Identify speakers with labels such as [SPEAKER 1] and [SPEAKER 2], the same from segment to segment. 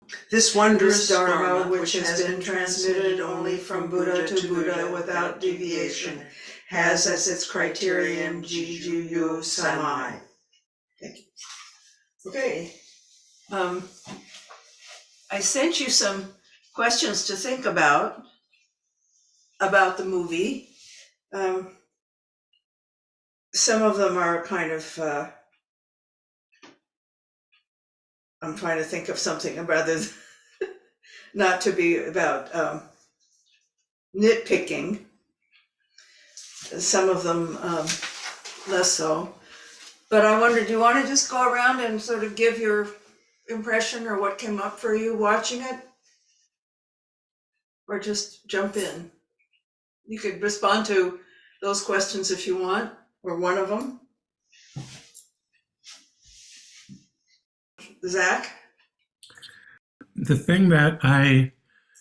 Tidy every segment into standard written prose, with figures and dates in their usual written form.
[SPEAKER 1] This wondrous Dharma, which has been transmitted only from Buddha to Buddha without deviation, has as its criterion Jiju Samai. Thank you. Okay. I sent you some questions to think about the movie. Some of them are kind of, I'm trying to think of something rather than not to be about nitpicking. Some of them less so. But I wondered, do you want to just go around and sort of give your impression or what came up for you watching it? Or just jump in? You could respond to those questions if you want, or one of them. Zach?
[SPEAKER 2] The thing that I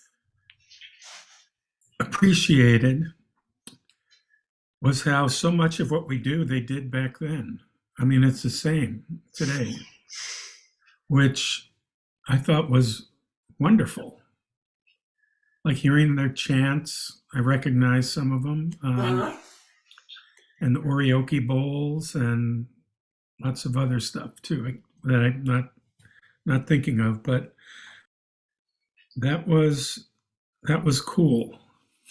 [SPEAKER 2] appreciated was how so much of what we do they did back then. I mean, it's the same today, which I thought was wonderful. Like hearing their chants, I recognized some of them, and the Orioke bowls and lots of other stuff too that I'm not thinking of, but that was cool.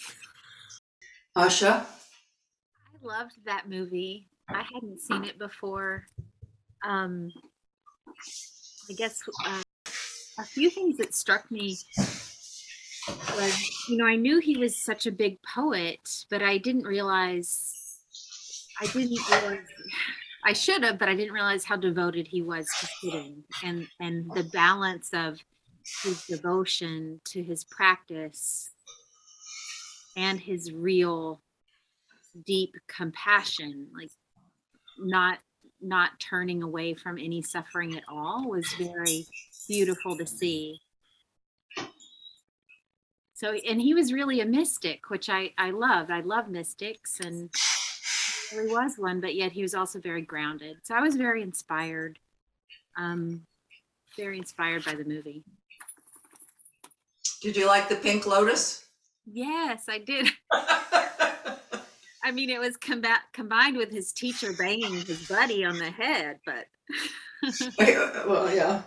[SPEAKER 1] Asha?
[SPEAKER 3] I loved that movie. I hadn't seen it before. I guess a few things that struck me was, I knew he was such a big poet, but I should have, but I didn't realize how devoted he was to sitting and the balance of his devotion to his practice and his real deep compassion, like not turning away from any suffering at all, was very beautiful to see. So, and he was really a mystic, which I loved. I love mystics, and he really was one, but yet he was also very grounded. So I was very inspired by the movie.
[SPEAKER 1] Did you like the Pink Lotus?
[SPEAKER 3] Yes, I did. I mean, it was combined with his teacher banging his buddy on the head, but.
[SPEAKER 1] Well, yeah.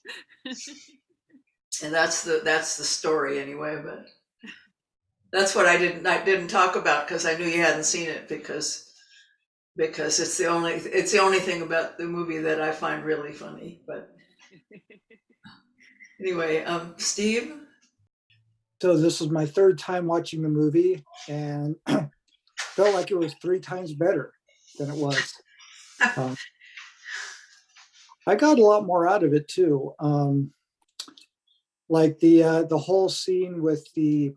[SPEAKER 1] And that's the story anyway, but that's what I didn't talk about because I knew you hadn't seen it because it's the only thing about the movie that I find really funny. But anyway, Steve.
[SPEAKER 4] So this is my third time watching the movie, and felt like it was 3 times better than it was. I got a lot more out of it too. Like the whole scene with the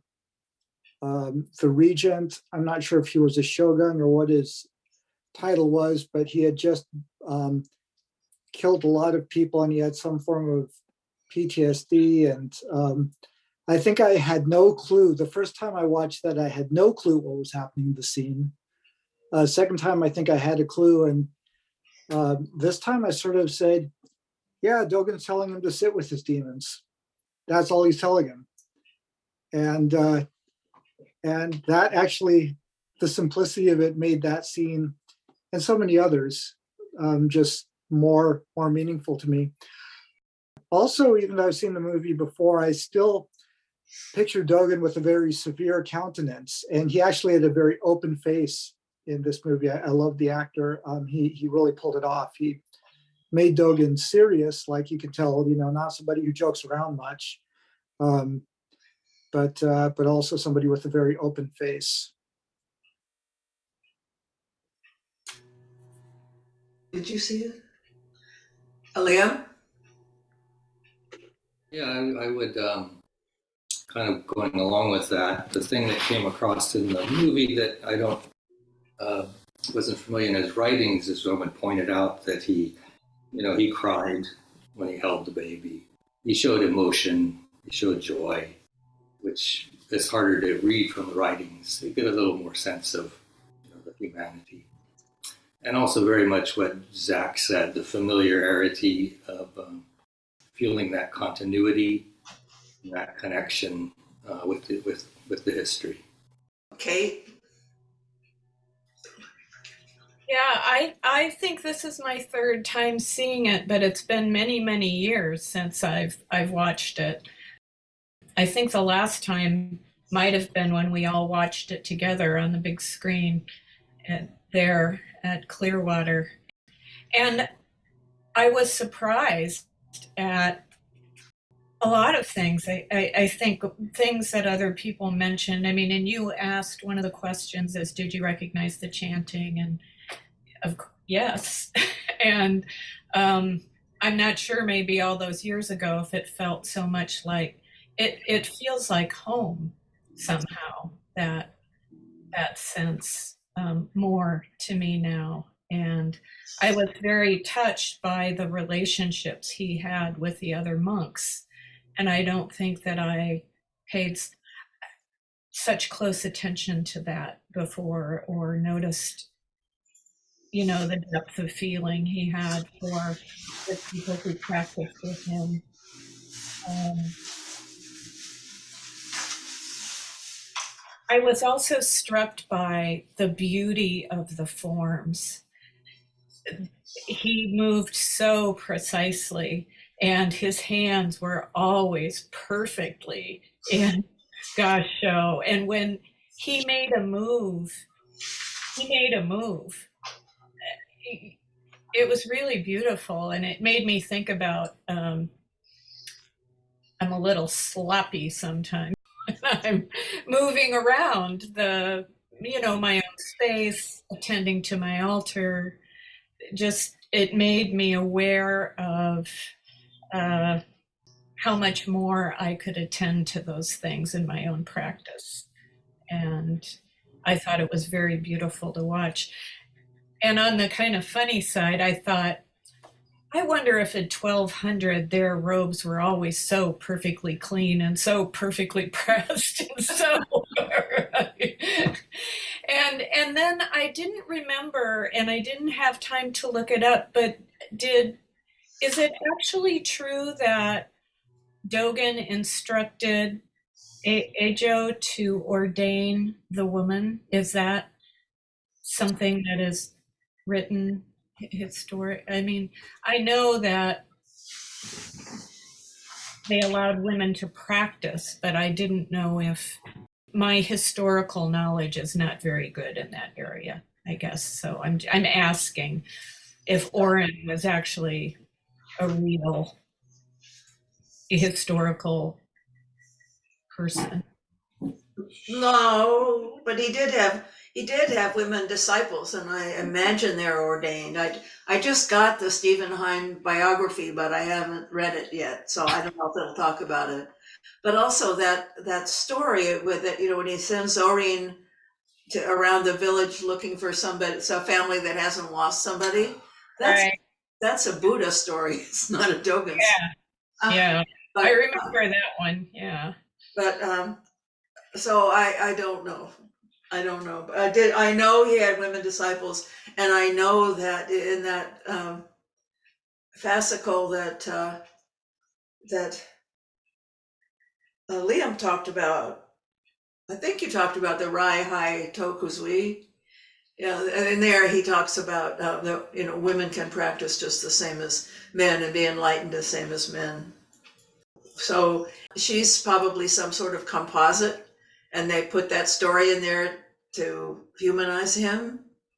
[SPEAKER 4] regent. I'm not sure if he was a shogun or what his title was, but he had just killed a lot of people and he had some form of PTSD. And I think I had no clue. The first time I watched that, I had no clue what was happening in the scene. Second time, I think I had a clue. And this time I sort of said, yeah, Dogen's telling him to sit with his demons. That's all he's telling him. And that actually, the simplicity of it made that scene and so many others just more meaningful to me. Also, even though I've seen the movie before, I still picture Dogen with a very severe countenance. And he actually had a very open face in this movie. I love the actor. He really pulled it off. He made Dogen serious, like you can tell, not somebody who jokes around much, but also somebody with a very open face.
[SPEAKER 1] Did you see it? Liam?
[SPEAKER 5] Yeah, I would kind of going along with that. The thing that came across in the movie that I wasn't familiar in his writings is Roman pointed out that he cried when he held the baby. He showed emotion, he showed joy, which is harder to read from the writings. You get a little more sense of the humanity. And also very much what Zach said, the familiarity of feeling that continuity that connection with the history.
[SPEAKER 1] Kate?
[SPEAKER 6] Yeah, I think this is my third time seeing it, but it's been many, many years since I've watched it. I think the last time might have been when we all watched it together on the big screen there at Clearwater. And I was surprised at a lot of things. I think things that other people mentioned. I mean, and you asked, one of the questions is, did you recognize the chanting? And yes. And I'm not sure, maybe all those years ago, if it felt so much like it feels like home somehow, that sense more to me now. And I was very touched by the relationships he had with the other monks. And I don't think that I paid such close attention to that before, or noticed, you know, the depth of feeling he had for the people who practiced with him. I was also struck by the beauty of the forms. He moved so precisely, and his hands were always perfectly in gassho. And when he made a move, it was really beautiful, and it made me think about I'm a little sloppy sometimes. I'm moving around my own space, attending to my altar. Just, it made me aware of how much more I could attend to those things in my own practice. And I thought it was very beautiful to watch. And on the kind of funny side, I thought, I wonder if in 1200 their robes were always so perfectly clean and so perfectly pressed and so and then I didn't remember, and I didn't have time to look it up, but is it actually true that Dogen instructed Ajo to ordain the woman? Is that something that is written historic? I mean, I know that they allowed women to practice, but I didn't know if my historical knowledge is not very good in that area, I guess. So I'm asking if Oren was actually a real historical person.
[SPEAKER 1] No, but he did have women disciples, and I imagine they're ordained. I just got the Stephen Hein biography, but I haven't read it yet, so I don't know if they'll talk about it. But also that story with it, when he sends Orin around the village looking for somebody, it's a family that hasn't lost somebody. That's a Buddha story. It's not a Dogen.
[SPEAKER 6] Yeah, but, I remember that one. Yeah,
[SPEAKER 1] but so I don't know. I don't know. But I know he had women disciples, and I know that in that fascicle that Liam talked about, I think you talked about the Rai Hai Tokuzui. Yeah, and in there he talks about women can practice just the same as men and be enlightened the same as men. So she's probably some sort of composite, and they put that story in there to humanize him.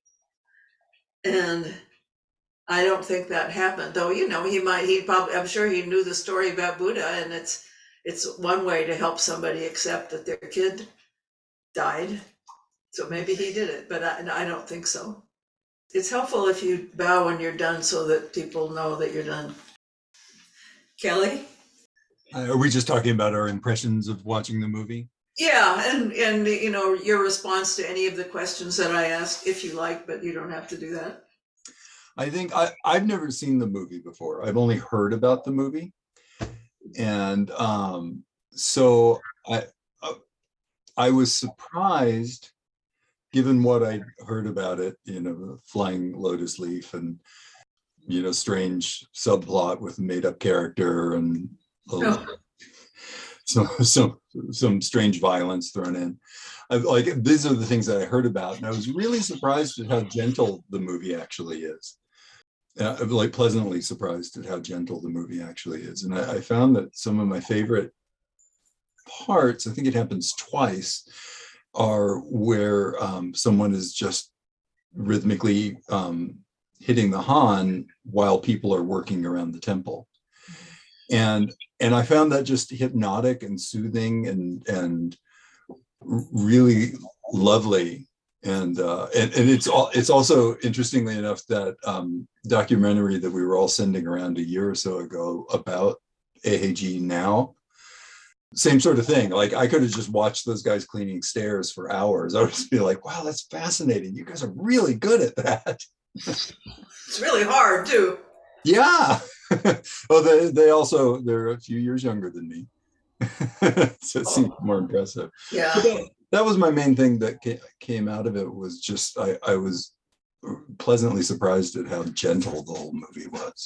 [SPEAKER 1] And I don't think that happened, though. I'm sure he knew the story about Buddha, and it's one way to help somebody accept that their kid died. So maybe he did it, but I don't think so. It's helpful if you bow when you're done so that people know that you're done. Kelly?
[SPEAKER 7] Are we just talking about our impressions of watching the movie?
[SPEAKER 1] Yeah, and your response to any of the questions that I asked, if you like, but you don't have to do that.
[SPEAKER 7] I think I've never seen the movie before. I've only heard about the movie. And so I was surprised, given what I heard about it, flying lotus leaf and, strange subplot with a made up character and some strange violence thrown in. These are the things that I heard about, and I was really surprised at how gentle the movie actually is. Pleasantly surprised at how gentle the movie actually is. And I found that some of my favorite parts, I think it happens twice, are where someone is just rhythmically hitting the han while people are working around the temple. And I found that just hypnotic and soothing and really lovely. And it's also, interestingly enough, that documentary that we were all sending around a year or so ago about AAG now, same sort of thing. Like, I could have just watched those guys cleaning stairs for hours. I would just be like, wow, that's fascinating. You guys are really good at that.
[SPEAKER 1] It's really hard too.
[SPEAKER 7] Yeah. Well, they're a few years younger than me. So it seemed more impressive.
[SPEAKER 1] Yeah.
[SPEAKER 7] That was my main thing that came out of it, was just I was pleasantly surprised at how gentle the whole movie was.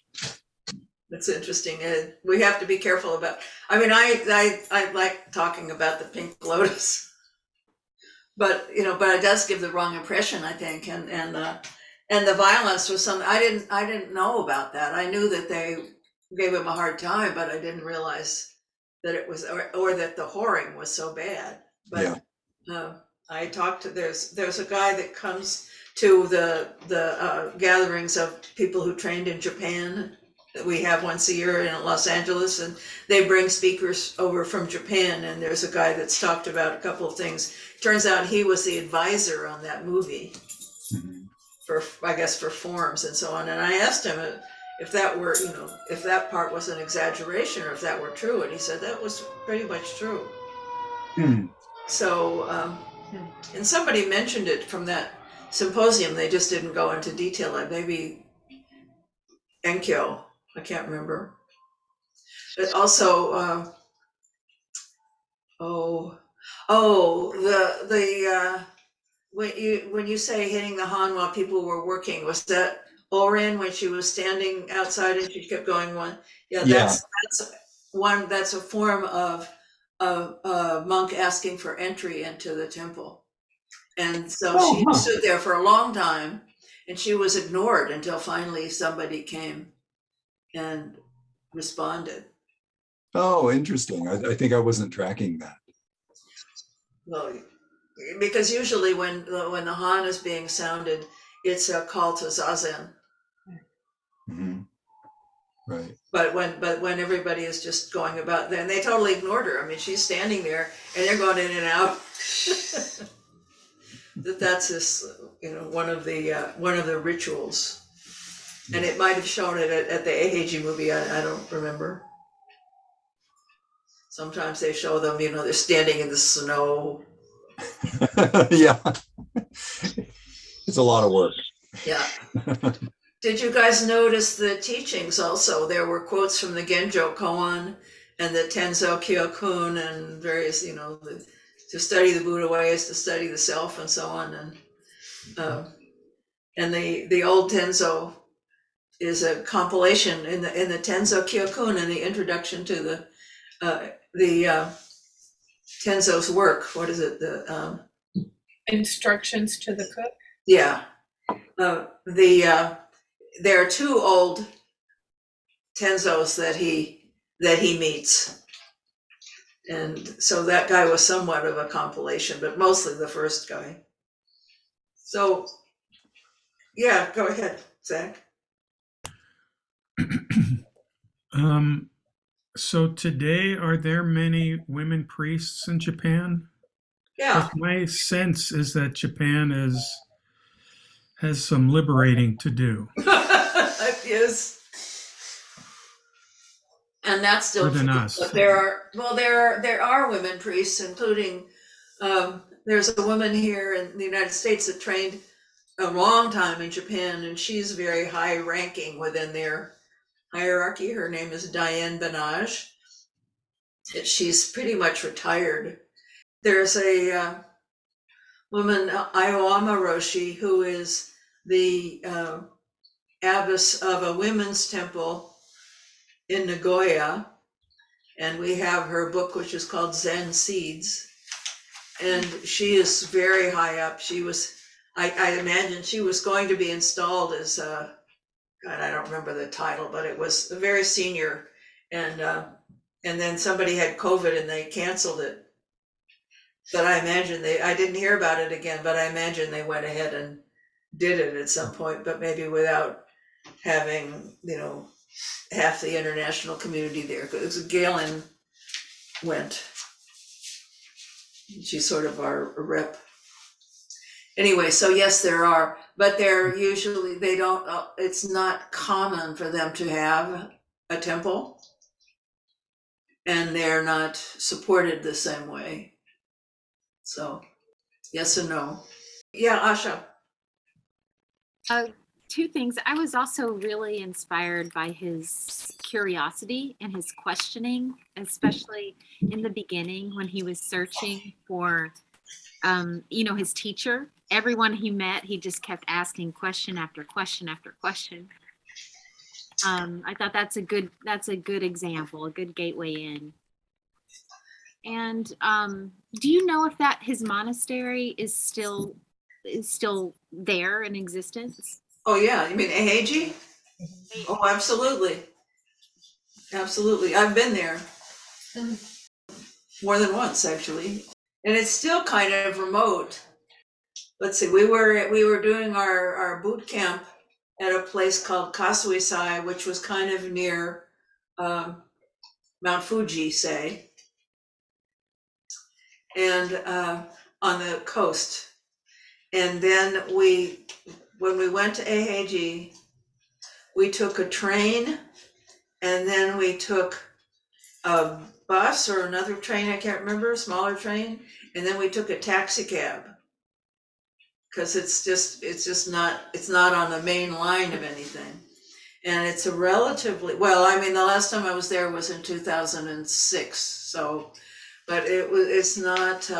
[SPEAKER 1] That's interesting. We have to be careful about, I mean, I like talking about the Pink Lotus, but it does give the wrong impression, I think. And the violence was something I didn't know about that. I knew that they gave him a hard time, but I didn't realize that it was, or that the whoring was so bad. But yeah. I talked to, there's a guy that comes to the gatherings of people who trained in Japan that we have once a year in Los Angeles, and they bring speakers over from Japan, and there's a guy that's talked about a couple of things. Turns out he was the advisor on that movie for forms and so on. And I asked him if that were, if that part was an exaggeration or if that were true, and he said that was pretty much true. So, and somebody mentioned it from that symposium. They just didn't go into detail. Like maybe Enkyo, I can't remember. But also, when you say hitting the han while people were working, was that Orin when she was standing outside and she kept going one? Yeah, that's one. That's a form of a monk asking for entry into the temple, and so she stood there for a long time, and she was ignored until finally somebody came and responded.
[SPEAKER 7] Oh, interesting. I think I wasn't tracking that.
[SPEAKER 1] Well, because usually when the han is being sounded, it's a call to zazen.
[SPEAKER 7] Mm-hmm. Right.
[SPEAKER 1] But when everybody is just going about, then they totally ignored her. I mean, she's standing there and they're going in and out. That's this, one of the rituals, and it might have shown it at the AAG movie. I don't remember. Sometimes they show them, they're standing in the snow.
[SPEAKER 7] Yeah, it's a lot of work.
[SPEAKER 1] Yeah. Did you guys notice the teachings also? There were quotes from the Genjo Koan and the Tenzo Kyokun and various, to study the Buddha ways, to study the self and so on. And the old Tenzo is a compilation in the Tenzo Kyokun, in the introduction to the Tenzo's work. What is it? The
[SPEAKER 6] Instructions to the Cook.
[SPEAKER 1] Yeah. There are two old Tenzos that he meets, and so that guy was somewhat of a compilation, but mostly the first guy. So, yeah, go ahead, Zach.
[SPEAKER 2] So today, are there many women priests in Japan?
[SPEAKER 1] Yeah.
[SPEAKER 2] My sense is that Japan has some liberating to do.
[SPEAKER 1] Yes. And that's still
[SPEAKER 2] More than
[SPEAKER 1] true.
[SPEAKER 2] us.
[SPEAKER 1] But there are women priests, including there's a woman here in the United States that trained a long time in Japan, and she's very high ranking within their hierarchy. Her name is Diane Benage. She's pretty much retired. There's a woman, Aoyama Roshi, who is the abbess of a women's temple in Nagoya, And we have her book, which is called Zen Seeds. And she is very high up. She was, I imagine she was going to be installed as, God, I don't remember the title, but it was a very senior. And then somebody had COVID and they canceled it. But I imagine I didn't hear about it again, but I imagine they went ahead and did it at some point, but maybe without having, half the international community there. Because Galen went. She's sort of our rep. Anyway, so yes, there are, but they're usually, it's not common for them to have a temple. And they're not supported the same way. So, yes and no. Yeah, Asha.
[SPEAKER 3] Two things. I was also really inspired by his curiosity and his questioning, especially in the beginning when he was searching for, his teacher. Everyone he met, he just kept asking question after question after question. I thought that's a good example, a good gateway in. And do you know if his monastery is still there in existence?
[SPEAKER 1] Oh yeah, you mean Eheji? Oh, absolutely. Absolutely. I've been there more than once actually. And it's still kind of remote. Let's see, we were doing our boot camp at a place called Kasuisai, which was kind of near Mount Fuji, say. And on the coast. And then when we went to Eheji, we took a train and then we took a bus or another train, I can't remember, a smaller train. And then we took a taxi cab. Because it's not on the main line of anything. And it's a relatively, the last time I was there was in 2006. So, but it's not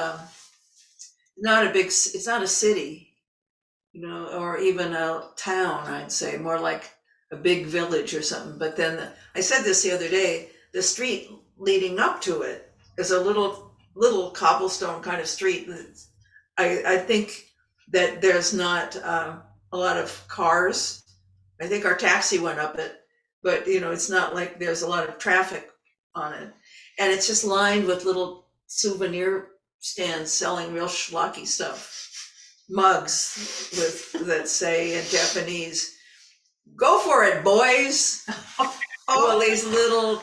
[SPEAKER 1] it's not a city, or even a town, I'd say, more like a big village or something. But then I said this the other day, the street leading up to it is a little cobblestone kind of street. I think that there's not a lot of cars. I think our taxi went up it, but it's not like there's a lot of traffic on it. And it's just lined with little souvenir stands selling real schlocky stuff. Mugs that say in Japanese, "Go for it, boys." Well, these little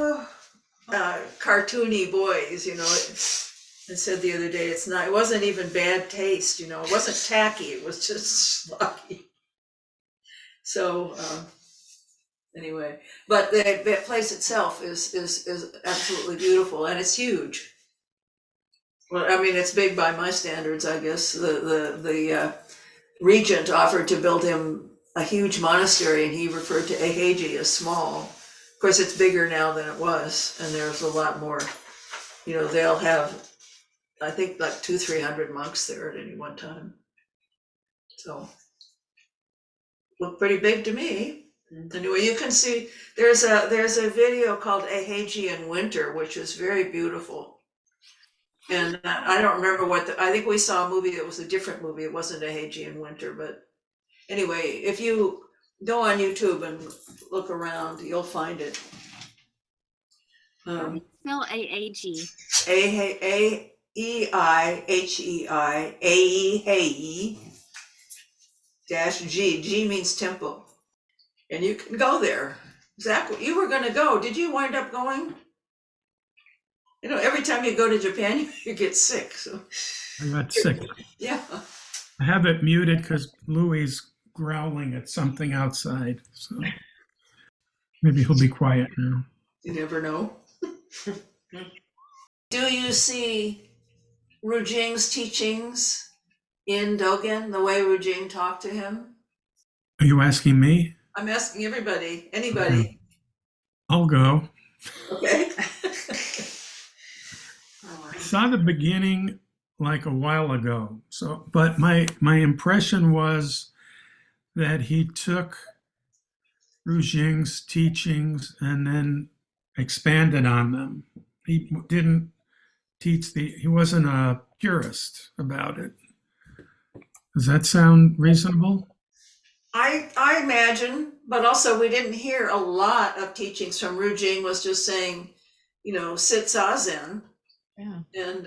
[SPEAKER 1] cartoony boys, I said the other day, it wasn't even bad taste, it wasn't tacky, it was just schlocky. So anyway, but the place itself is absolutely beautiful, and it's huge. Well, it's big by my standards, I guess. The regent offered to build him a huge monastery, and he referred to Eheji as small. Of course, it's bigger now than it was, and there's a lot more. They'll have, I think, like 200-300 monks there at any one time. So, looked pretty big to me. Anyway, you can see there's a video called Eheji in Winter, which is very beautiful. And I don't remember I think we saw a movie that was a different movie. It wasn't Eheji in Winter, but anyway, if you go on YouTube and look around, you'll find it.
[SPEAKER 3] Spell AAG.
[SPEAKER 1] Aeihei -G. G means temple. And you can go there. Zach, you were going to go. Did you wind up going? Every time you go to Japan, you get sick. So
[SPEAKER 2] I got sick.
[SPEAKER 1] yeah.
[SPEAKER 2] I have it muted because Louis growling at something outside. So maybe he'll be quiet now.
[SPEAKER 1] You never know. Do you see Rujing's teachings in Dogen, the way Rujing talked to him?
[SPEAKER 2] Are you asking me?
[SPEAKER 1] I'm asking everybody, anybody.
[SPEAKER 2] I'll go.
[SPEAKER 1] Okay.
[SPEAKER 2] I saw the beginning like a while ago. So, but my impression was that he took Rujing's teachings and then expanded on them. He didn't he wasn't a purist about it. Does that sound reasonable?
[SPEAKER 1] I imagine, but also we didn't hear a lot of teachings from Ru Jing. Was just saying, sit zazen,
[SPEAKER 6] Yeah.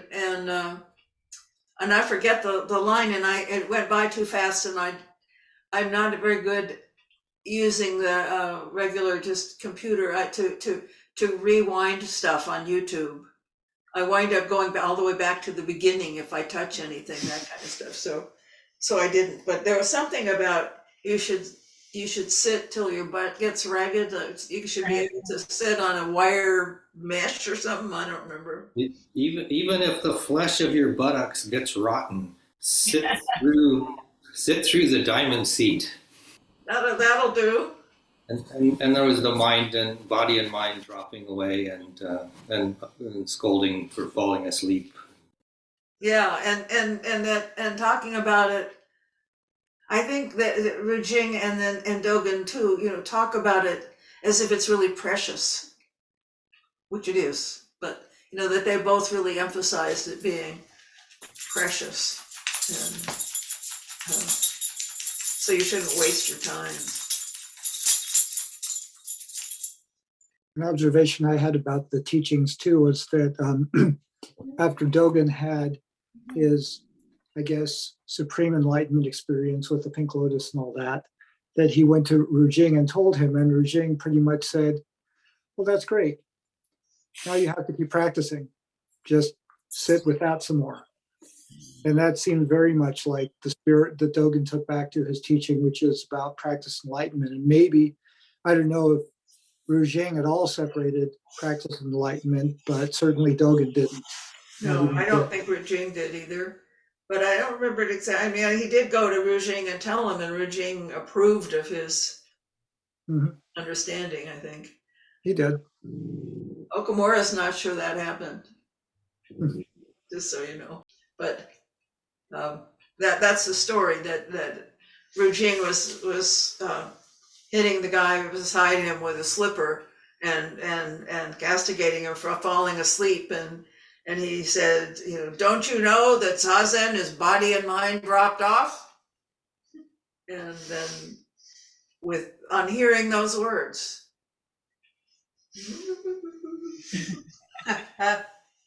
[SPEAKER 1] and I forget the line, and it went by too fast, and I'm not very good using the regular just computer to rewind stuff on YouTube. I wind up going all the way back to the beginning if I touch anything, that kind of stuff. So I didn't. But there was something about you should sit till your butt gets ragged. You should be able to sit on a wire mesh or something. I don't remember.
[SPEAKER 5] Even if the flesh of your buttocks gets rotten, sit through the diamond seat.
[SPEAKER 1] That'll do.
[SPEAKER 5] And there was the body and mind dropping away and scolding for falling asleep.
[SPEAKER 1] Yeah, and talking about it, I think that Ru Jing and Dogen too, talk about it as if it's really precious, which it is. But that they both really emphasized it being precious, and so you shouldn't waste your time.
[SPEAKER 4] An observation I had about the teachings too was that after Dogen had his, I guess, supreme enlightenment experience with the Pink Lotus and all that he went to Ru Jing and told him, and Ru Jing pretty much said, well, that's great. Now you have to keep practicing. Just sit with that some more. And that seemed very much like the spirit that Dogen took back to his teaching, which is about practice enlightenment. And maybe, I don't know if Ru Jing at all separated practice and enlightenment, but certainly Dogen didn't.
[SPEAKER 1] No, I don't think Ru Jing did either. But I don't remember it exactly. I mean, he did go to Ru Jing and tell him, and Ru Jing approved of his understanding, I think.
[SPEAKER 4] He did.
[SPEAKER 1] Okamura's not sure that happened, just so you know. But that's the story, that Ru Jing was hitting the guy beside him with a slipper and castigating him for falling asleep, and he said, don't you know that Zazen is body and mind dropped off? And then on hearing those words, oh,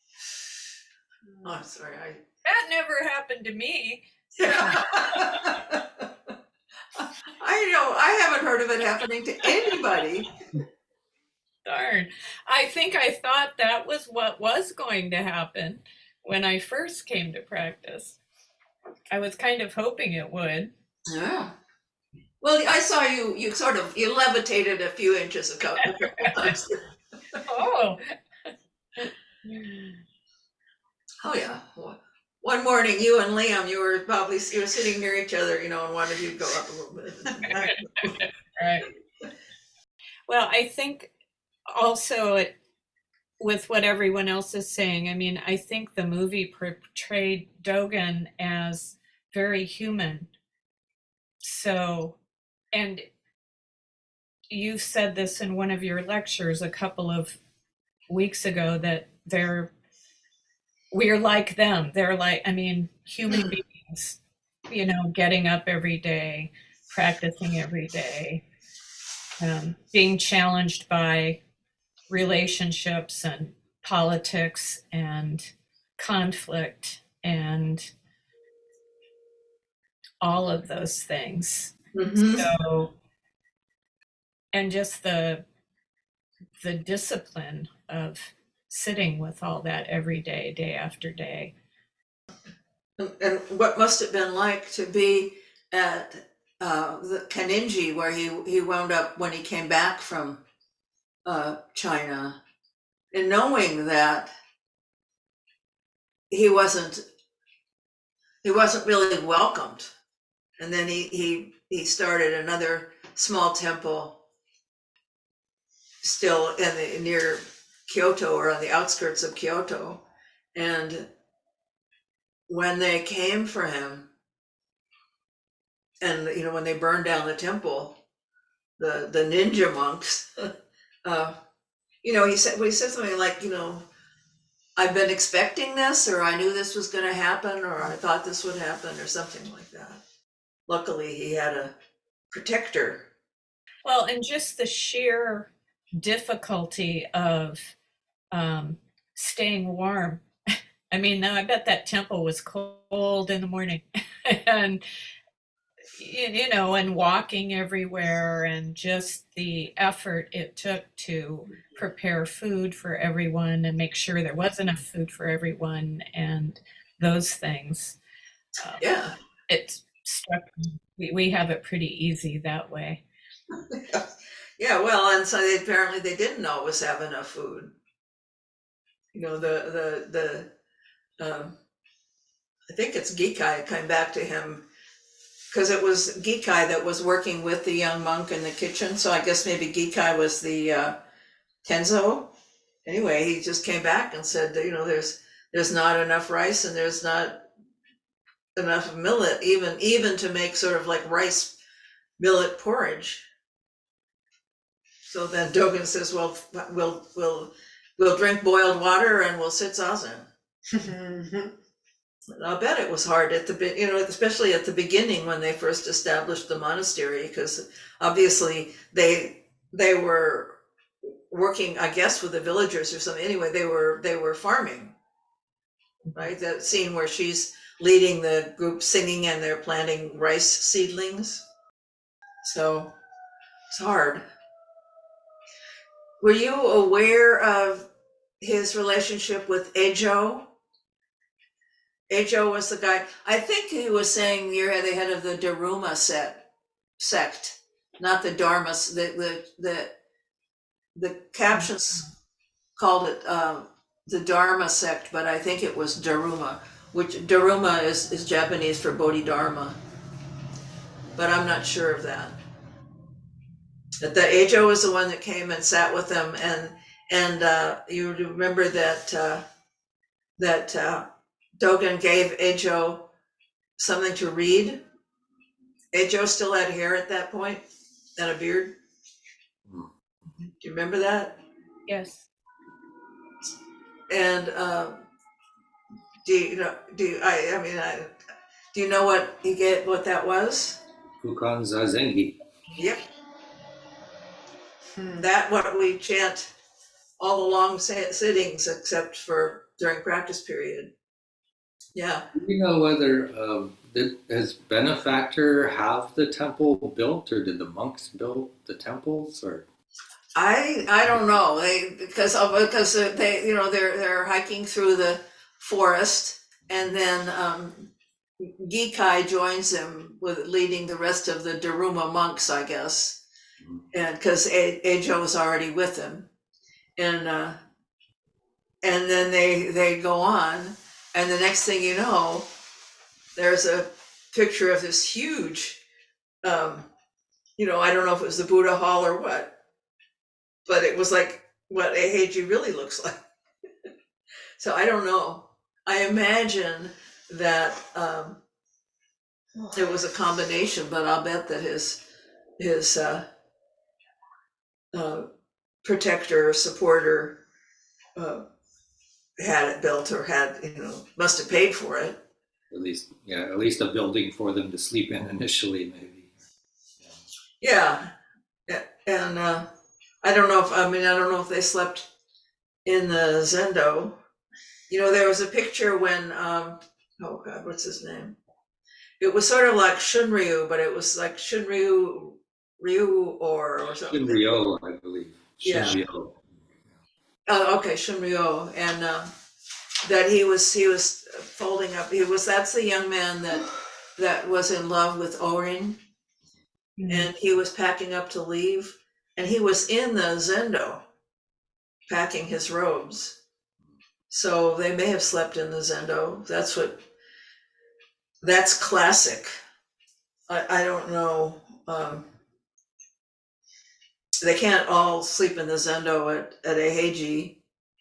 [SPEAKER 1] I'm sorry.
[SPEAKER 6] That never happened to me.
[SPEAKER 1] I haven't heard of it happening to anybody.
[SPEAKER 6] Darn. I think I thought that was what was going to happen when I first came to practice. I was kind of hoping it would.
[SPEAKER 1] Yeah. Well, I saw you levitated a few inches a couple times.
[SPEAKER 6] Oh.
[SPEAKER 1] Oh yeah. One morning, you and Liam, you were sitting near each other, and one of you go up a little bit.
[SPEAKER 6] Right. Well, I think also with what everyone else is saying, I mean, I think the movie portrayed Dogen as very human. So, and you said this in one of your lectures a couple of weeks ago, that we're like them. They're like, human beings, getting up every day, practicing every day, being challenged by relationships and politics and conflict and all of those things.
[SPEAKER 1] Mm-hmm.
[SPEAKER 6] So, and just the discipline of sitting with all that every day, day after day.
[SPEAKER 1] And what must have been like to be at the Kaninji, where he wound up when he came back from China, and knowing that he wasn't really welcomed, and then he started another small temple still near Kyoto, or on the outskirts of Kyoto, and when they came for him, and when they burned down the temple, the ninja monks he said something like, I've been expecting this, or I knew this was going to happen, or I thought this would happen, or something like that. Luckily, he had a protector.
[SPEAKER 6] Well, and just the sheer difficulty of staying warm. I mean, now I bet that temple was cold in the morning, and and walking everywhere, and just the effort it took to prepare food for everyone and make sure there was enough food for everyone, and those things.
[SPEAKER 1] Yeah.
[SPEAKER 6] It struck me. We have it pretty easy that way.
[SPEAKER 1] Yeah, well, and so they didn't always have enough food. I think it's Gikai came back to him, because it was Gikai that was working with the young monk in the kitchen. So I guess maybe Gikai was the Tenzo. Anyway, he just came back and said, there's not enough rice, and there's not enough millet, even to make sort of like rice millet porridge. So then Dogen says, well, we'll drink boiled water and we'll sit zazen. I'll bet it was hard especially at the beginning when they first established the monastery, because obviously they were working, I guess, with the villagers or something. Anyway, they were farming, right? That scene where she's leading the group singing and they're planting rice seedlings. So it's hard. Were you aware of his relationship with Ejo? Ejo was the guy, I think he was saying you're the head of the Daruma sect, not the Dharma. The captions called it the Dharma sect, but I think it was Daruma, which Daruma is Japanese for Bodhidharma. But I'm not sure of that. But the Ejo was the one that came and sat with them, and you remember that Dogen gave Ejo something to read. Ejo still had hair at that point and a beard. Do you remember that?
[SPEAKER 6] Yes.
[SPEAKER 1] And do you know what that was?
[SPEAKER 5] Kukan Zazengi.
[SPEAKER 1] Yep. That what we chant all the long sittings, except for during practice period. Yeah.
[SPEAKER 5] Do you know whether does Benefactor have the temple built, or did the monks build the temples, or?
[SPEAKER 1] I don't know. Because they they're hiking through the forest, and then Gikai joins them with leading the rest of the Daruma monks, I guess, and because Ejo was already with them, and then they go on, and the next thing you know, there's a picture of this huge, I don't know if it was the Buddha Hall or what, but it was like what Eiheiji really looks like. So I don't know. I imagine that it was a combination, but I'll bet that his protector or supporter had it built, or must have paid for it.
[SPEAKER 5] At least a building for them to sleep in initially, maybe.
[SPEAKER 1] Yeah. And I don't know if they slept in the Zendo. There was a picture when oh God, what's his name? It was sort of like Shunryu, but it was like Shunryu or something.
[SPEAKER 5] Shunryu, I believe.
[SPEAKER 1] Yeah.
[SPEAKER 5] Shunryu.
[SPEAKER 1] Oh, okay, Shunryu, and that he was folding up. That's the young man that was in love with Orin, and he was packing up to leave, and he was in the Zendo, packing his robes. So they may have slept in the Zendo. That's classic. I don't know. They can't all sleep in the Zendo at Eiheiji,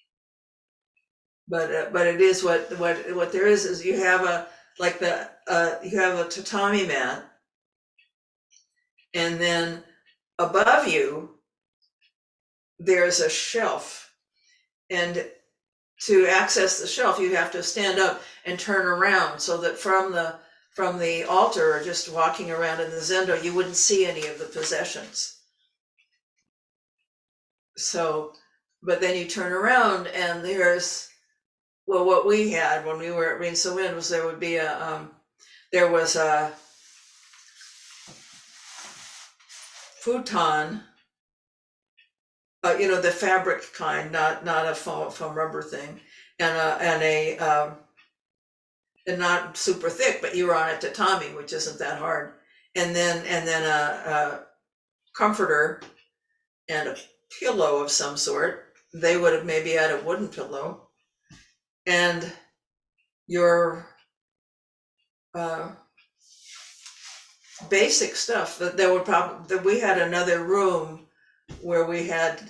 [SPEAKER 1] but it is what there is you have you have a tatami mat, and then above you there's a shelf. And to access the shelf, you have to stand up and turn around, so that from the altar, or just walking around in the zendo, you wouldn't see any of the possessions. So, but then you turn around and there's, well, what we had when we were at Rinso Inn was there was a futon, the fabric kind, not a foam rubber thing, and not super thick, but you were on a tatami, which isn't that hard, and then a comforter and a pillow of some sort. They would have maybe had a wooden pillow, and your basic stuff. That we had another room where we had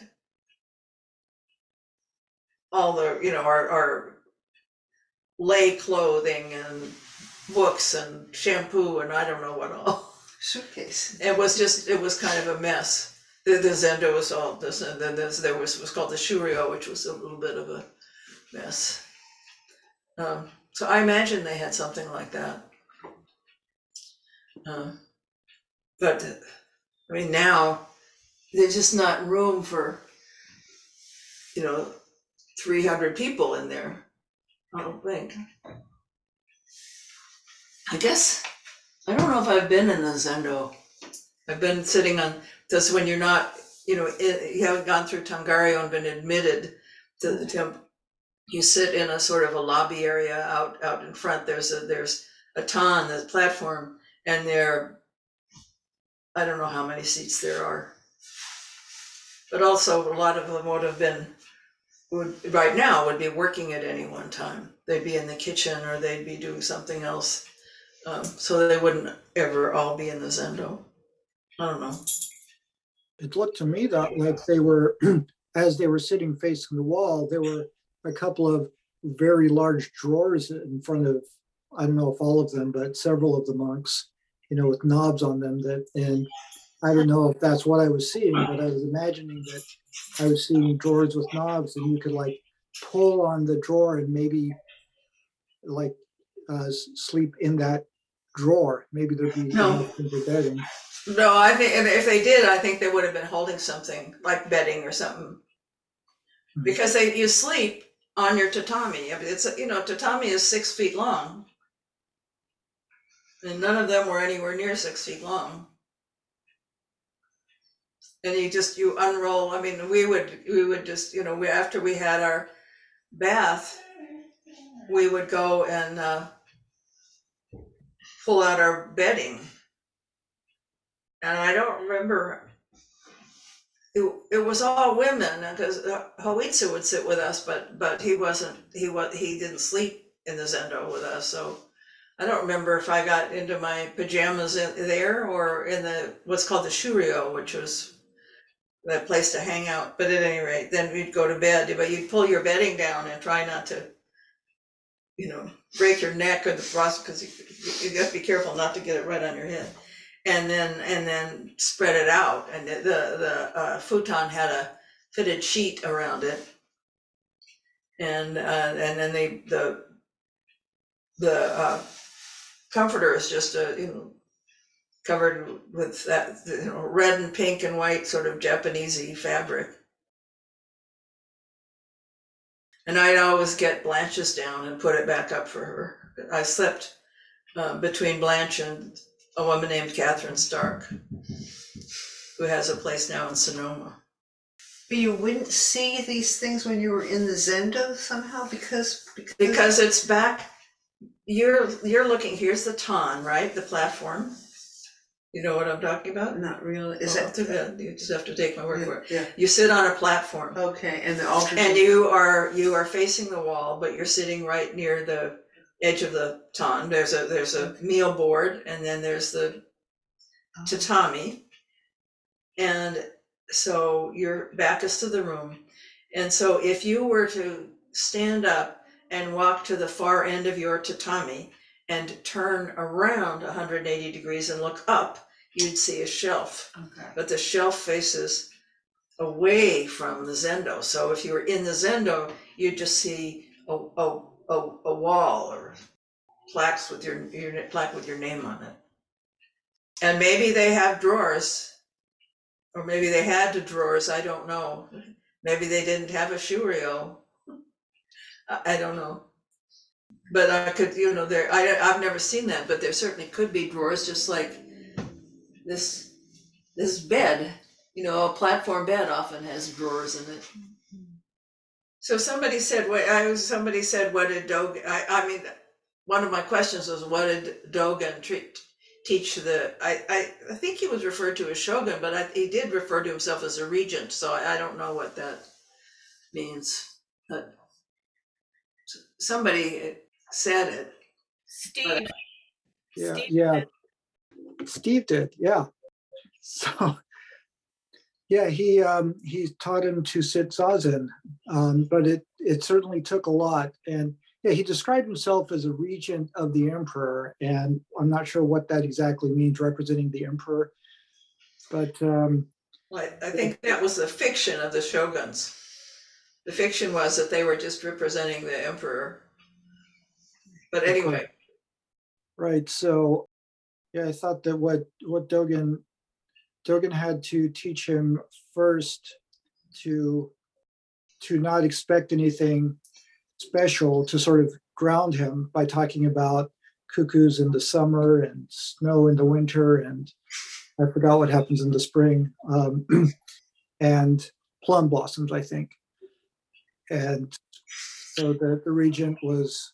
[SPEAKER 1] all the, our lay clothing and books and shampoo and I don't know what all.
[SPEAKER 8] Suitcase.
[SPEAKER 1] It was kind of a mess. The zendo was all this, and then there was called the shuryo, which was a little bit of a mess. So I imagine they had something like that. But I mean, now there's just not room for 300 people in there. I don't think. I guess I don't know if I've been in the zendo. I've been sitting on this when you're not, you haven't gone through Tangaryo and been admitted to the temple. You sit in a sort of a lobby area out in front. There's a ton, the platform, and I don't know how many seats there are, but also a lot of them would be working at any one time. They'd be in the kitchen or they'd be doing something else, so they wouldn't ever all be in the zendo. I don't know.
[SPEAKER 4] It looked to me that like they were, as they were sitting facing the wall, there were a couple of very large drawers in front of, I don't know if all of them, but several of the monks, with knobs on them, and I don't know if that's what I was seeing, but I was imagining that I was seeing drawers with knobs and you could like pull on the drawer and maybe like sleep in that drawer. Maybe there'd be enough for bedding.
[SPEAKER 1] No, I think if they did, I think they would have been holding something like bedding or something, because you sleep on your tatami. It's tatami is 6 feet long, and none of them were anywhere near 6 feet long. And you unroll. I mean, we would just after we had our bath, we would go and pull out our bedding. And I don't remember, it was all women, because Hoitsu would sit with us, but he didn't sleep in the zendo with us. So I don't remember if I got into my pajamas there or in what's called the shuryo, which was that place to hang out. But at any rate, then we'd go to bed, but you'd pull your bedding down and try not to, break your neck or the frost, because you have to be careful not to get it right on your head. And then spread it out, and the futon had a fitted sheet around it, and then the comforter is just covered with that red and pink and white sort of Japanesey fabric. And I'd always get Blanche's down and put it back up for her. I slept between Blanche and a woman named Catherine Stark, who has a place now in Sonoma.
[SPEAKER 8] But you wouldn't see these things when you were in the zendo somehow because
[SPEAKER 1] it's back. You're looking. Here's the ton, right? The platform. You know what I'm talking about?
[SPEAKER 8] Not really. Is
[SPEAKER 1] that too bad? You just have to take my word for it.
[SPEAKER 8] Yeah.
[SPEAKER 1] You sit on a platform.
[SPEAKER 8] Okay, and the altar.
[SPEAKER 1] And you are facing the wall, but you're sitting right near the edge of the ton. There's a meal board, and then there's the tatami, and so your back is to the room. And so if you were to stand up and walk to the far end of your tatami and turn around 180 degrees and look up, you'd see a shelf.
[SPEAKER 8] Okay.
[SPEAKER 1] But the shelf faces away from the Zendo. So if you were in the Zendo, you'd just see a wall or plaques with your plaque with your name on it. And maybe they have drawers, or maybe they had the drawers, I don't know. Maybe they didn't have a shoe reel. I don't know. But I could, I've never seen that, but there certainly could be drawers, just like this bed. A platform bed often has drawers in it. So somebody said, what did Dogen, I mean, one of my questions was, what did Dogen teach I think he was referred to as shogun, but he did refer to himself as a regent, so I don't know what that means. But somebody said it.
[SPEAKER 6] Steve.
[SPEAKER 4] Yeah,
[SPEAKER 6] Steve
[SPEAKER 4] yeah.
[SPEAKER 6] did.
[SPEAKER 4] Steve did, yeah. So, yeah, he taught him to sit zazen, but it certainly took a lot. And yeah, he described himself as a regent of the emperor, and I'm not sure what that exactly means, representing the emperor. But
[SPEAKER 1] I think that was the fiction of the shoguns. The fiction was that they were just representing the emperor. But anyway.
[SPEAKER 4] Right. So, yeah, I thought that what Dogen had to teach him first to not expect anything special, to sort of ground him by talking about cuckoos in the summer and snow in the winter, and I forgot what happens in the spring, and plum blossoms, I think. And so the regent was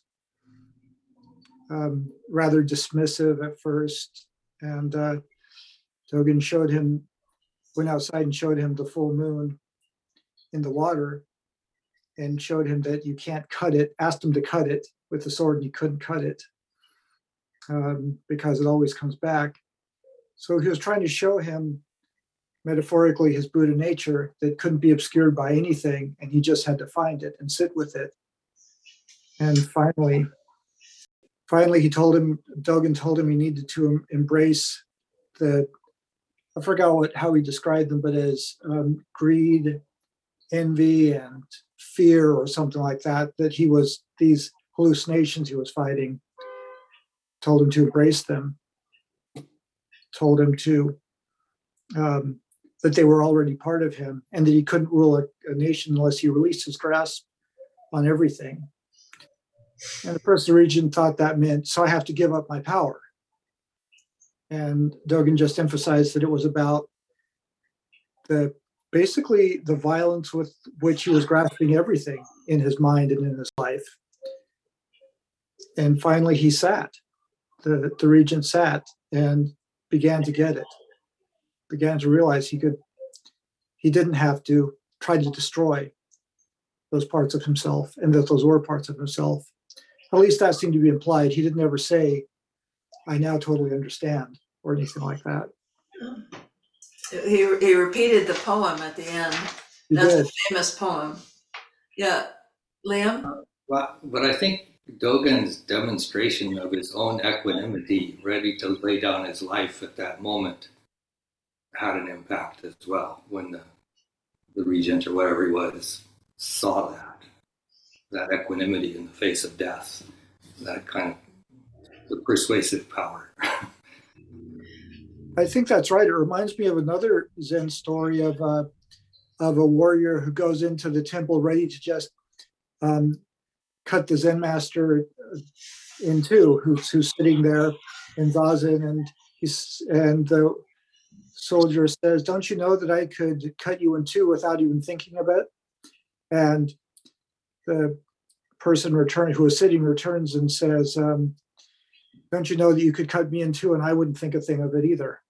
[SPEAKER 4] rather dismissive at first, and Dogen went outside and showed him the full moon in the water, and showed him that you can't cut it, asked him to cut it with the sword, and he couldn't cut it because it always comes back. So he was trying to show him metaphorically his Buddha nature that couldn't be obscured by anything, and he just had to find it and sit with it. And finally Dogen told him he needed to embrace I forgot how he described them, but as greed, envy, and fear, or something like that, these hallucinations he was fighting, told him to embrace them, told him that they were already part of him, and that he couldn't rule a nation unless he released his grasp on everything. And the person regent thought that meant, so I have to give up my power. And Dogen just emphasized that it was about basically the violence with which he was grasping everything in his mind and in his life. And finally he sat. The regent sat and began to get it, began to realize he didn't have to try to destroy those parts of himself, and that those were parts of himself. At least that seemed to be implied. He didn't ever say, I now totally understand, or anything like that.
[SPEAKER 1] He repeated the poem at the end. That's a famous poem. Yeah. Liam?
[SPEAKER 5] But I think Dogen's demonstration of his own equanimity, ready to lay down his life at that moment, had an impact as well when the regent, or whatever he was, saw that equanimity in the face of death, that kind of the persuasive power.
[SPEAKER 4] I think that's right. It reminds me of another Zen story of a warrior who goes into the temple ready to just cut the Zen master in two, who's sitting there in zazen, and the soldier says, "Don't you know that I could cut you in two without even thinking of it?" And the person who was sitting returns and says, "Don't you know that you could cut me in two and I wouldn't think a thing of it either?"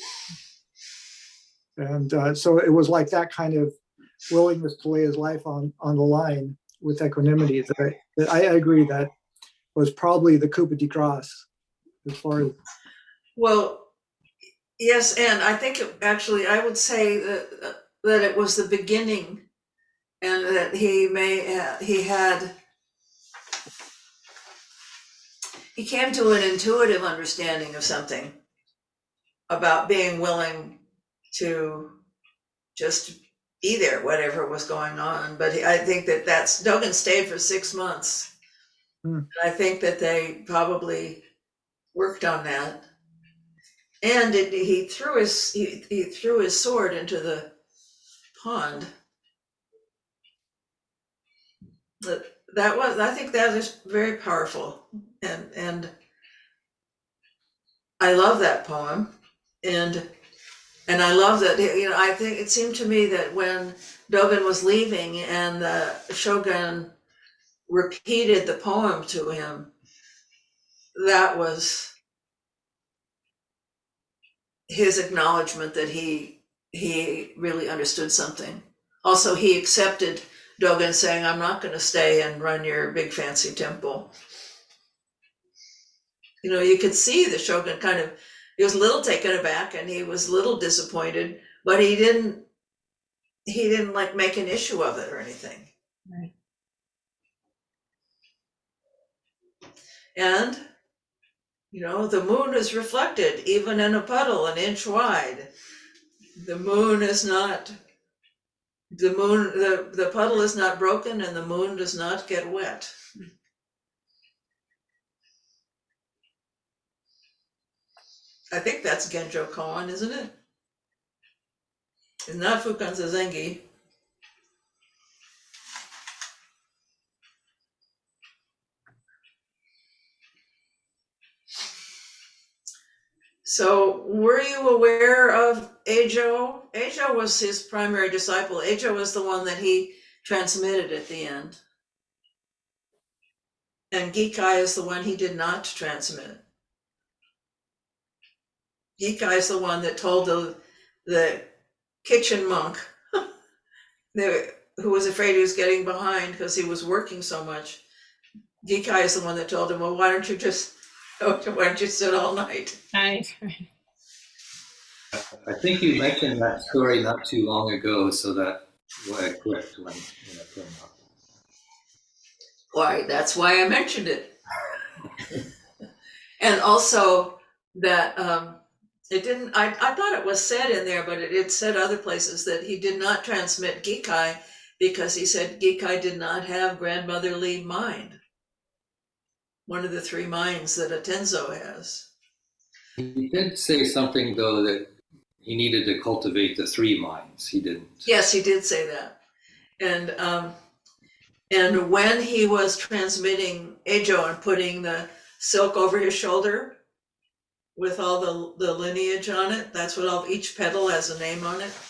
[SPEAKER 4] And so it was like that kind of willingness to lay his life on the line with equanimity that I agree that was probably the coup de grace as far as.
[SPEAKER 1] Well, yes, and I think I would say that it was the beginning, and that he came to an intuitive understanding of something about being willing to just be there, whatever was going on. But I think that Dogen stayed for 6 months.
[SPEAKER 4] Hmm.
[SPEAKER 1] I think that they probably worked on that. And he threw his sword into the pond. I think that is very powerful, and I love that poem, and I love that, I think it seemed to me that when Dogen was leaving and the shogun repeated the poem to him, that was his acknowledgement that he really understood something. Also, he accepted Dogen saying, I'm not going to stay and run your big fancy temple. You could see the shogun he was a little taken aback and he was a little disappointed, but he didn't like make an issue of it or anything.
[SPEAKER 6] Right.
[SPEAKER 1] And, the moon is reflected even in a puddle an inch wide. The puddle is not broken and the moon does not get wet. I think that's Genjo Koan, isn't it? It's not Fukan Zazengi. So were you aware of Eijo? Eijo was his primary disciple. Eijo was the one that he transmitted at the end. And Gikai is the one he did not transmit. Gikai is the one that told the kitchen monk who was afraid he was getting behind because he was working so much. Gikai is the one that told him, well, why don't you sit all night?
[SPEAKER 6] Right.
[SPEAKER 5] I think you mentioned that story not too long ago, so that why I clicked when it came up.
[SPEAKER 1] Why, that's why I mentioned it. And also that it didn't, I thought it was said in there, but it said other places that he did not transmit Gikai because he said Gikai did not have grandmotherly mind. One of the 3 minds that a Tenzo has.
[SPEAKER 5] He did say something, though, that he needed to cultivate the 3 minds. He didn't.
[SPEAKER 1] Yes, he did say that. And when he was transmitting Eijo and putting the silk over his shoulder with all the lineage on it, that's what each petal has a name on it.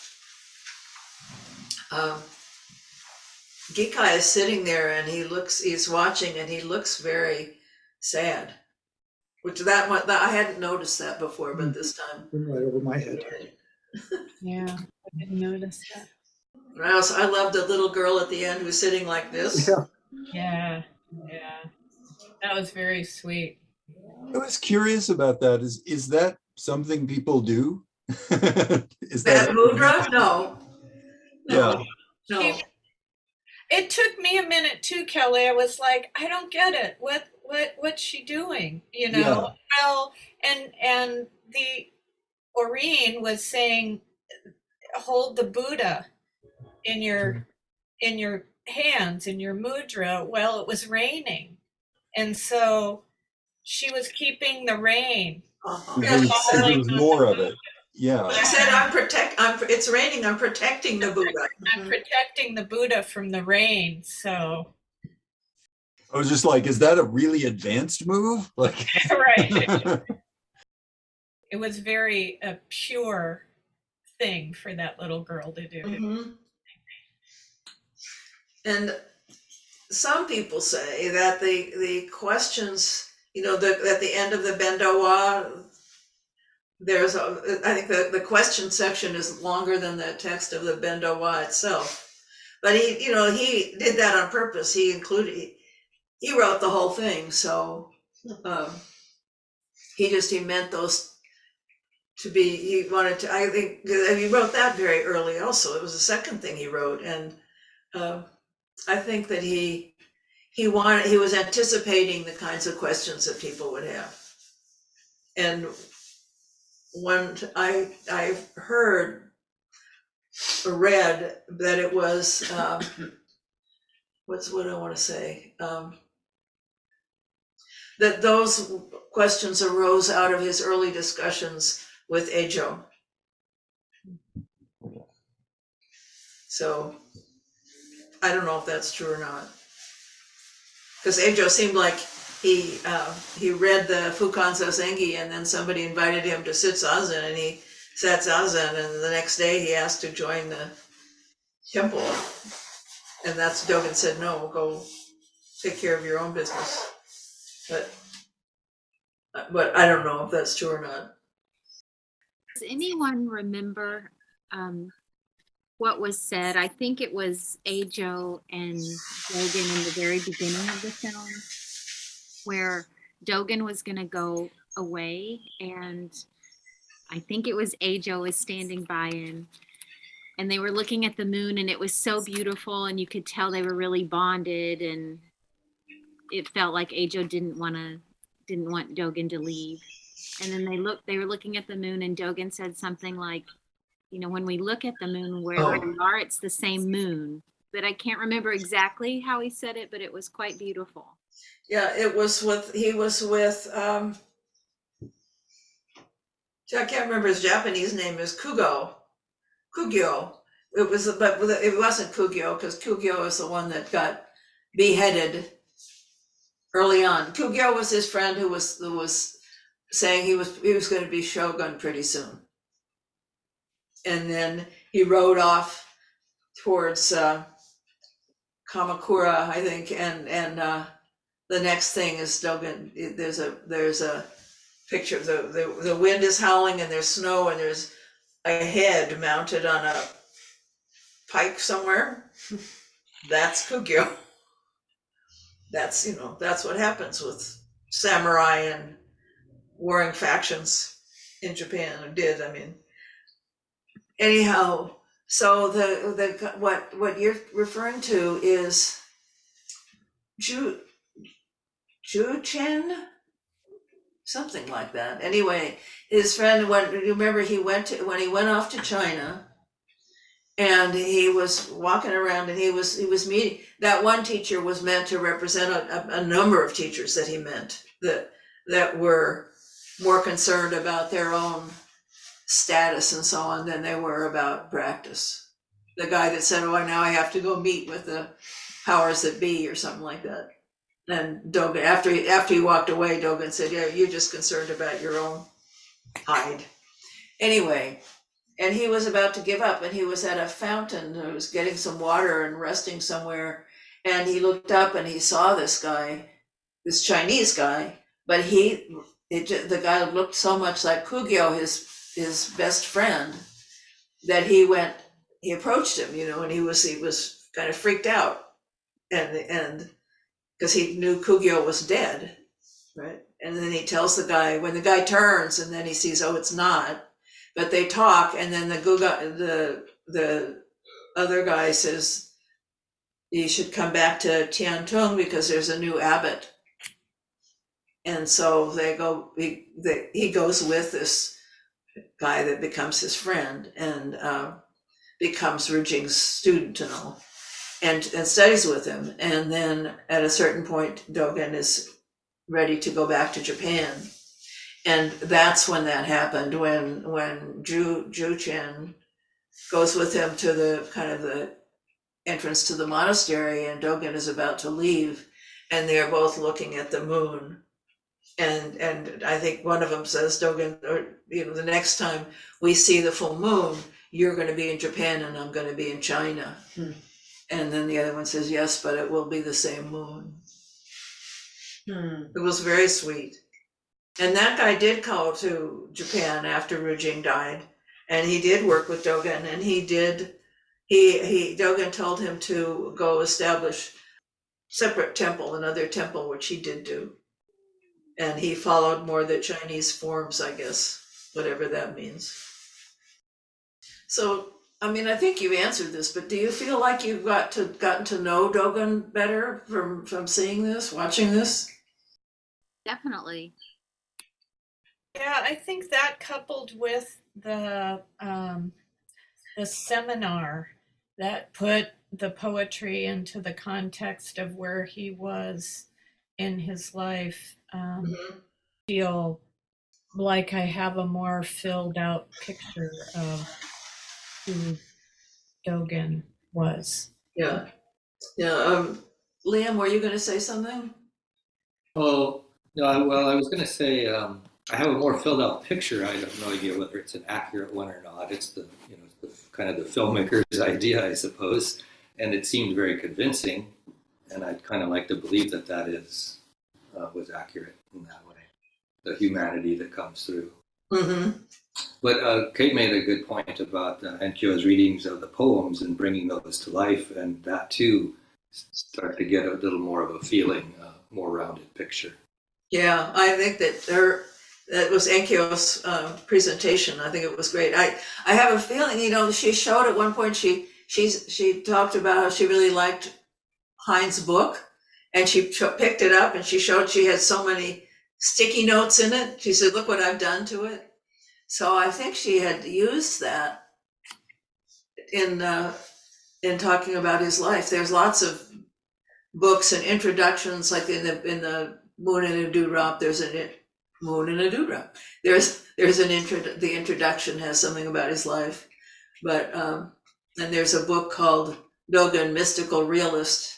[SPEAKER 1] Gikai is sitting there and he's watching and he looks very sad. Which I hadn't noticed that before, but this time.
[SPEAKER 4] Went right over my head.
[SPEAKER 6] Yeah, I didn't notice that.
[SPEAKER 1] I love the little girl at the end who's sitting like this.
[SPEAKER 6] Yeah. That was very sweet.
[SPEAKER 7] I was curious about that. Is that something people do? Is
[SPEAKER 1] that mudra? No.
[SPEAKER 7] Yeah.
[SPEAKER 1] No.
[SPEAKER 6] It took me a minute too, Kelly. I was like, I don't get it. What's she doing?
[SPEAKER 7] Yeah.
[SPEAKER 6] Well, and the Oreen was saying, hold the Buddha in your hands, in your mudra. Well, it was raining, and so she was keeping the rain.
[SPEAKER 7] There was more of it. Yeah.
[SPEAKER 1] She said, it's raining, I'm protecting the Buddha.
[SPEAKER 6] I'm protecting the Buddha from the rain. So
[SPEAKER 7] I was just like, is that a really advanced move? Like,
[SPEAKER 6] right. It was very a pure thing for that little girl to do.
[SPEAKER 1] Mm-hmm. And some people say that the questions, at the end of the Bendowa, I think the question section is longer than the text of the Bendowa itself. But he did that on purpose. He wrote the whole thing. So he meant those to be, he wanted to, I think he wrote that very early also. It was the second thing he wrote. And I think that he was anticipating the kinds of questions that people would have. And when I've heard read that it was, what I want to say? That those questions arose out of his early discussions with Ajo. So I don't know if that's true or not. Because Ajo seemed like he read the Fukan Zazengi, and then somebody invited him to sit zazen, and he sat zazen, and the next day he asked to join the temple. And that's Dogen said, no, go take care of your own business. But I don't know if that's true or not.
[SPEAKER 3] Does anyone remember what was said? I think it was Ajo and Dogen in the very beginning of the film, where Dogen was going to go away, and I think it was Ajo was standing by him, and they were looking at the moon, and it was so beautiful, and you could tell they were really bonded, and it felt like Ajo didn't want Dogen to leave. And then they were looking at the moon, and Dogen said something like, you know, when we look at the moon wherever we are, it's the same moon. But I can't remember exactly how he said it, but it was quite beautiful.
[SPEAKER 1] Yeah, he was with, I can't remember his Japanese name, is Kugyo. It wasn't Kugyo, because Kugyo is the one that got beheaded early on. Kugyo was his friend who was saying he was going to be shogun pretty soon. And then he rode off towards Kamakura, I think, and the next thing is Dogen. There's a picture of the wind is howling, and there's snow, and there's a head mounted on a pike somewhere. That's Kugyo. That's what happens with samurai and warring factions in Japan, or did, I mean. Anyhow, so the what you're referring to is Juchen, something like that. Anyway, his friend when you remember when he went off to China, and he was walking around, and he was meeting, that one teacher was meant to represent a number of teachers that he meant that were more concerned about their own status and so on than they were about practice. The guy that said, oh, now I have to go meet with the powers that be, or something like that. And Dogen, after he walked away, Dogen said, yeah, you're just concerned about your own hide. Anyway, and he was about to give up, and he was at a fountain, he was getting some water and resting somewhere, and he looked up and he saw this guy, this Chinese guy, but the guy looked so much like Kugyo, his best friend, that he approached him, and he was kind of freaked out, and because he knew Kugyo was dead, right? And then he tells the guy, when the guy turns, and then he sees, oh, it's not, but they talk, and then the other guy says, you should come back to Tiantung because there's a new abbot. And so he goes with this guy that becomes his friend, and becomes Rujing's student and all, and studies with him. And then at a certain point, Dogen is ready to go back to Japan. And that's when that happened, when Juchen goes with him to the entrance to the monastery, and Dogen is about to leave, and they're both looking at the moon. And I think one of them says, Dogen, or the next time we see the full moon, you're going to be in Japan and I'm going to be in China. And then the other one says, yes, but it will be the same moon. It was very sweet. And that guy did go to Japan after Rujing died, and he did work with Dogen, and Dogen told him to go establish separate temple, another temple, which he did do. And he followed more the Chinese forms, I guess, whatever that means. So, I mean, I think you answered this, but do you feel like you've gotten to know Dogen better from seeing this, watching this?
[SPEAKER 3] Definitely.
[SPEAKER 6] Yeah, I think that coupled with the the seminar that put the poetry into the context of where he was in his life, feel like I have a more filled out picture of who Dogen was.
[SPEAKER 1] Yeah. Yeah. Liam, were you going to say something?
[SPEAKER 5] Oh, no, I was going to say I have a more filled out picture. I have no idea whether it's an accurate one or not. It's the, the kind of the filmmaker's idea, I suppose. And it seemed very convincing. And I'd kind of like to believe that that is, was accurate in that way. The humanity that comes through.
[SPEAKER 1] Mm-hmm.
[SPEAKER 5] But Kate made a good point about Enkyo's readings of the poems and bringing those to life, and that too start to get a little more of a feeling, more rounded picture.
[SPEAKER 1] Yeah, I think that was Enkyo's presentation. I think it was great. I have a feeling, she showed at one point, she talked about how she really liked Hein's book, and she picked it up and she showed she had so many sticky notes in it. She said, "Look what I've done to it." So I think she had used that in talking about his life. There's lots of books and introductions, like in the Moon in a Dewdrop. There's Moon in a Dewdrop. There's the introduction has something about his life, but and there's a book called Dogen Mystical Realist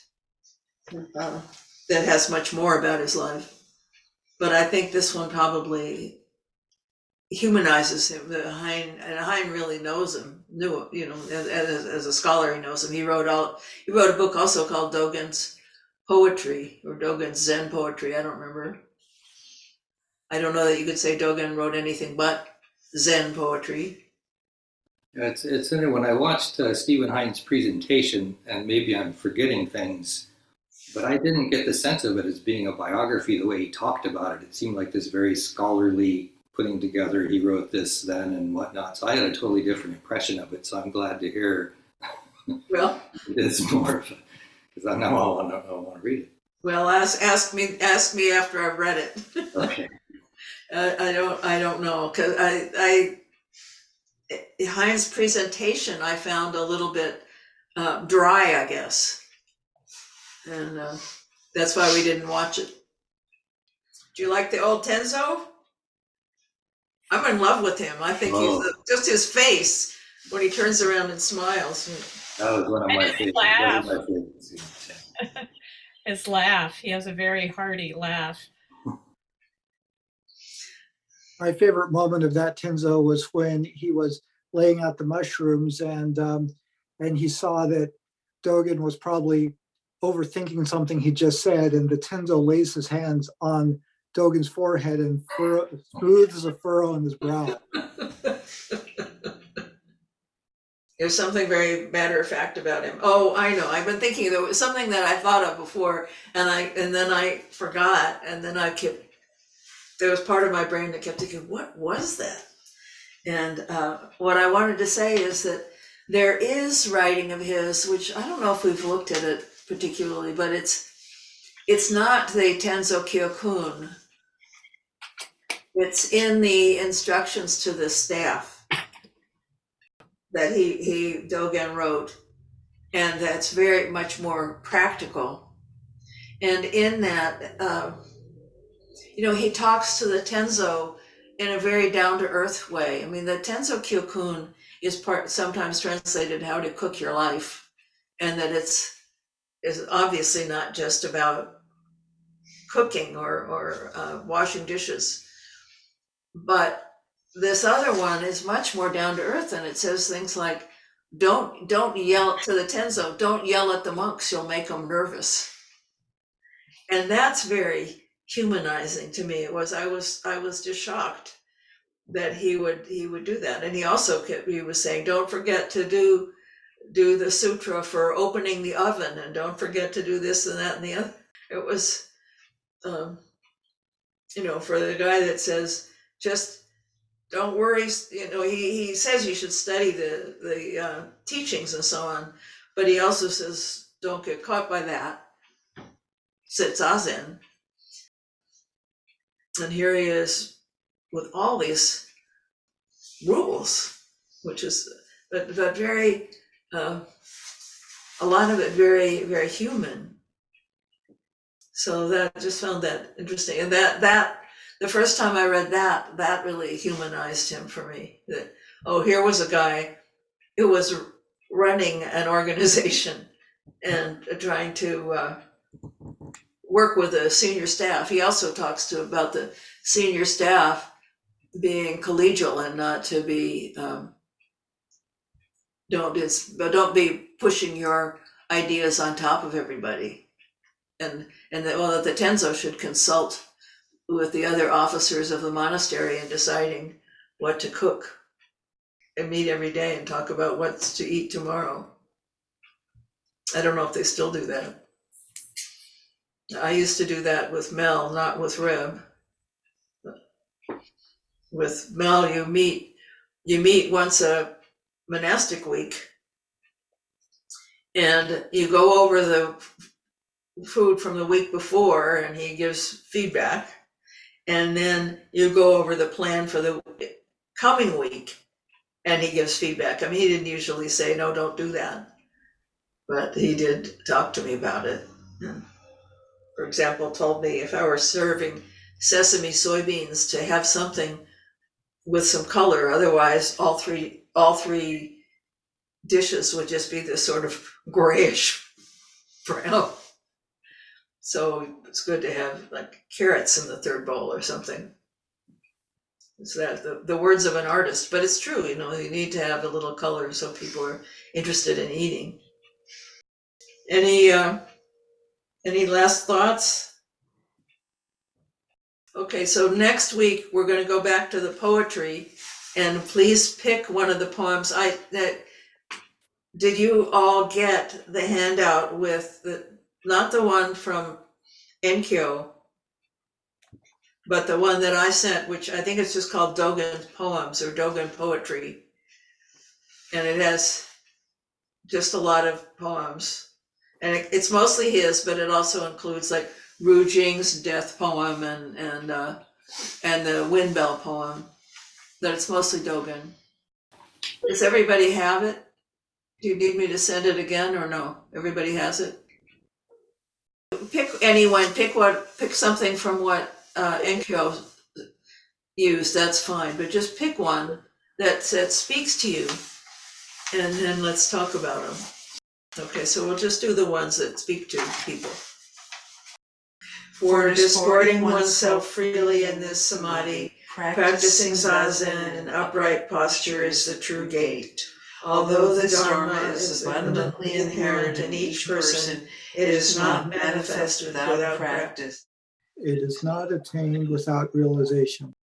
[SPEAKER 1] that has much more about his life. But I think this one probably humanizes him. Hein really knows him. As a scholar, he knows him. He wrote a book also called Dogen's Poetry, or Dogen's Zen Poetry. I don't remember. I don't know that you could say Dogen wrote anything but Zen poetry.
[SPEAKER 5] It's interesting. When I watched Stephen Hein's presentation, and maybe I'm forgetting things, but I didn't get the sense of it as being a biography the way he talked about it. It seemed like this very scholarly putting together, he wrote this then and whatnot. So I had a totally different impression of it. So I'm glad to hear
[SPEAKER 1] Well,
[SPEAKER 5] it's more of because I know I want to read it.
[SPEAKER 1] well, ask me after I've read it.
[SPEAKER 5] Okay.
[SPEAKER 1] I don't know, because Hein's presentation I found a little bit dry, I guess, and that's why we didn't watch it. Do you like the old Tenzo? I'm in love with him. I think he's just his face when he turns around and smiles.
[SPEAKER 5] That was one of my favorites.
[SPEAKER 6] His laugh. He has a very hearty laugh.
[SPEAKER 4] My favorite moment of that Tenzo was when he was laying out the mushrooms and he saw that Dogen was probably overthinking something he just said, and the Tenzo lays his hands on Dogen's forehead and smooths a furrow in his brow.
[SPEAKER 1] There's something very matter of fact about him. Oh, I know. I've been thinking there was something that I thought of before, and then I forgot, and then there was part of my brain that kept thinking, what was that? And what I wanted to say is that there is writing of his, which I don't know if we've looked at it particularly, but it's not the Tenzo Kyokun. It's in the instructions to the staff that Dogen wrote, and that's very much more practical. And in that, he talks to the Tenzo in a very down-to-earth way. I mean, the Tenzo Kyokun is sometimes translated how to cook your life, and that is obviously not just about cooking or washing dishes. But this other one is much more down to earth, and it says things like, don't yell to the Tenzo, don't yell at the monks, you'll make them nervous. And that's very humanizing to me. I was just shocked that he would do that. And he was saying, don't forget to do the sutra for opening the oven, and don't forget to do this and that and the other. It was for the guy that says, just don't worry, he says you should study the teachings and so on, but he also says don't get caught by that. Sit zazen. And here he is with all these rules, which is but very, a lot of it very, very human. So that, I just found that interesting. And that the first time I read that really humanized him for me. That, oh, here was a guy who was running an organization and trying to work with the senior staff. He also talks about the senior staff being collegial and not to be, don't be pushing your ideas on top of everybody. And that the Tenzo should consult with the other officers of the monastery in deciding what to cook, and meet every day and talk about what's to eat tomorrow. I don't know if they still do that. I used to do that with Mel, not with Reb. With Mel, you meet once a monastic week, and you go over the food from the week before, and he gives feedback, and then you go over the plan for the coming week, and he gives feedback. I mean, he didn't usually say, no, don't do that, but he did talk to me about it. And, for example, told me if I were serving sesame soybeans to have something with some color, otherwise all three dishes would just be this sort of grayish brown. So it's good to have like carrots in the third bowl or something. It's that the words of an artist, but it's true, you need to have a little color so people are interested in eating. Any last thoughts? Okay, so next week we're going to go back to the poetry, and please pick one of the poems. Did you all get the handout with not the one from Enkyo, but the one that I sent, which I think it's just called Dogen Poems or Dogen Poetry, and it has just a lot of poems, and it's mostly his, but it also includes like Ru Jing's death poem and the wind bell poem. That it's mostly Dogen. Does everybody have it? Do you need me to send it again or no? Everybody has it? Pick something from what Enkyo used, that's fine, but just pick one that speaks to you, and then let's talk about them. Okay, so we'll just do the ones that speak to people. For disporting oneself freely in this samadhi, practicing zazen and upright posture is the true gate. Although the Dharma is abundantly inherent in each person, it is not manifest without practice.
[SPEAKER 4] It is not attained without realization.